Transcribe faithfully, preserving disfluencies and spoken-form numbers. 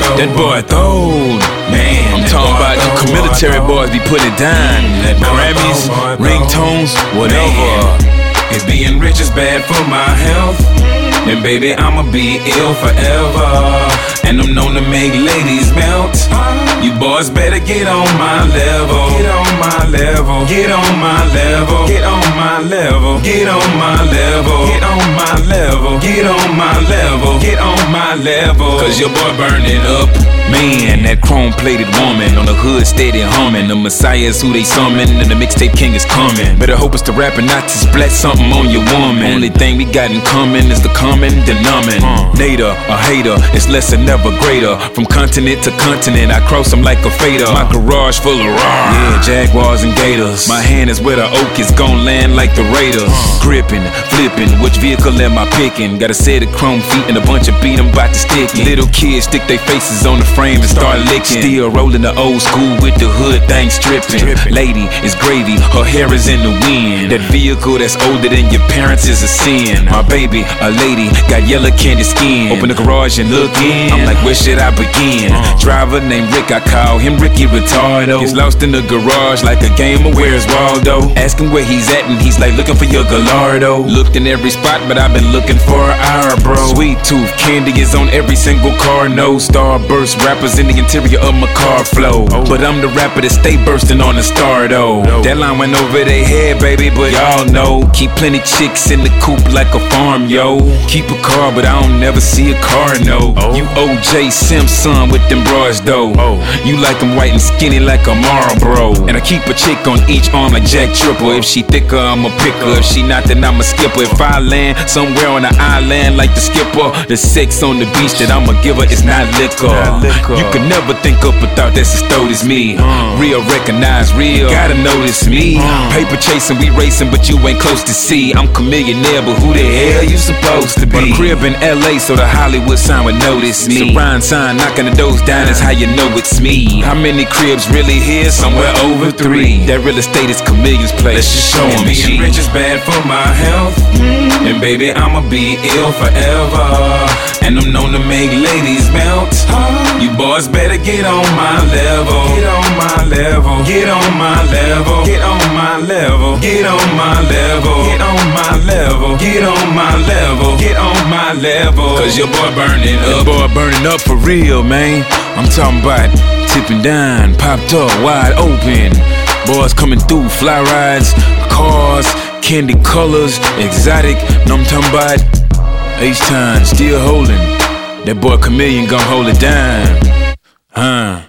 That boy throwed, man. I'm talking about the military boys be putting it down. Grammys, ringtones, whatever. If being rich is bad for my health, then baby I'ma be ill forever. And I'm known to make ladies melt. You boys better get on my level. Get on my level. Get on my level. Get on my level. Get on my level. Get on my level. Get on my level. Get on my level. Cause your boy burning up. Man, that chrome-plated woman on the hood steady humming. The Messiah is who they summon, and the mixtape king is coming. Better hope it's the rapper, not to splat something on your woman. Only thing we got in common is the common denouement. Uh. Nader, a hater, it's less and never greater. From continent to continent, I cross them like a fader. My garage full of raw, yeah, Jaguars and Gators. My hand is where the oak is gon' land like the Raiders. Uh. Gripping, flipping, which vehicle am I picking? Got a set of chrome feet and a bunch of beat, I'm about to stick it. Little kids stick their faces on the frame and start licking. Still rolling the old school with the hood thing stripping. Lady is gravy, her hair is in the wind. That vehicle that's older than your parents is a sin. My baby, a lady, got yellow candy skin. Open the garage and look in, I'm like, where should I begin? Driver named Rick, I call him Ricky Retardo. He's lost in the garage like a game of Where's Waldo. Ask him where he's at and he's like, looking for your Gallardo. Looked in every spot but I've been looking for an hour, bro. Sweet tooth, candy is on every single car. No Starburst rappers in the interior of my car flow. But I'm the rapper that stay bursting on the star though. That line went over their head, baby, but y'all know. Keep plenty chicks in the coop like a farm, yo. Keep a car, but I don't never see a car, no. You O J Simpson with them bras though. You like them white and skinny like a Marlboro. And I keep a chick on each arm like Jack Tripper. If she thicker, I'ma pick her. If she not, then I'ma skip her. If I land somewhere on the island like the skipper, the sex on the beach that I'ma give her is not liquor. You could never think up a thought that's as throat as me. uh, Real recognize real, you gotta notice me. uh, Paper chasing, we racing, but you ain't close to see. I'm chameleonaire, but who the hell you supposed to be? But a crib in L A so the Hollywood sign would notice me. Surround sign knocking the doors down is how you know it's me. How many cribs really here? Somewhere over three. That real estate is Chameleon's place. Let's just show them. Being rich is bad for my health, and baby I'ma be ill forever. And I'm known to make ladies melt. You boys better get on my level. Get on my level. Get on my level. Get on my level. Get on my level. Get on my level. Get on my level. Get on my level. Cause your boy burning up. That boy burning up for real, man. I'm talking about tipping down, popped up, wide open. Boys coming through, fly rides, cars, candy colors, exotic. Know I'm talking about H-Time, still holding. That boy Chameleon gon' hold it down. Huh.